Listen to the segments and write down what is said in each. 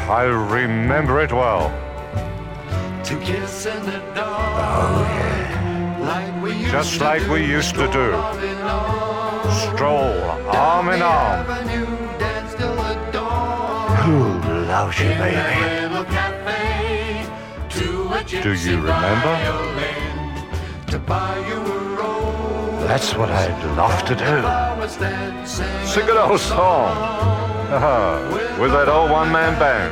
I remember it well. To kiss in the dark. Oh, yeah. Just like we used to do. Stroll arm in arm. Who loves you, baby? Do you remember? That's what I'd love to do. Sing an old song. With that old one-man band.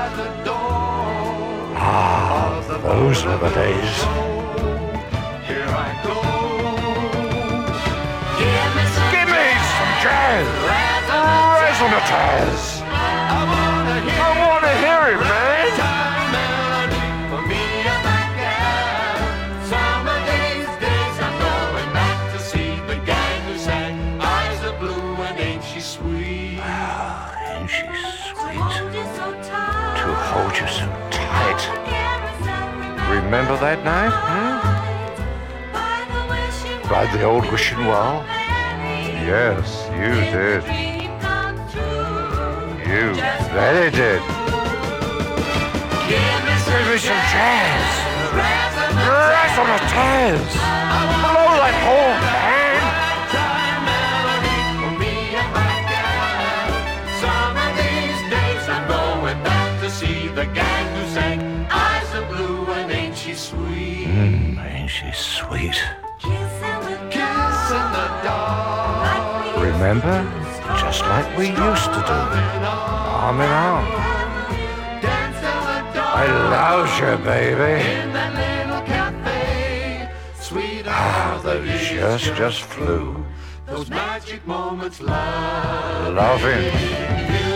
Ah, those were the days. Here I go. Give me some jazz. Razzmatazz. I wanna hear it, man. For me and my gal. Some of these days I'm going back to see the gang who sang Eyes Are Blue and Ain't She Sweet. Ah, ain't she sweet? To hold you so tight. Remember that night, By the old wishing well? Yes, you did. You very did. Give me some jazz. Razzmatazz. Blow that horn, man. For me and my gal. Some of these days I'm going back to see the gang who sang Eyes Are Blue and Ain't She Sweet. Ain't she sweet? Kiss in the dark. Remember? Just like we used to do. Arm in arm. Dance till the dawn. I love you, baby. In that little cafe. Sweet are the Those years just flew. Those magic moments love. Loving.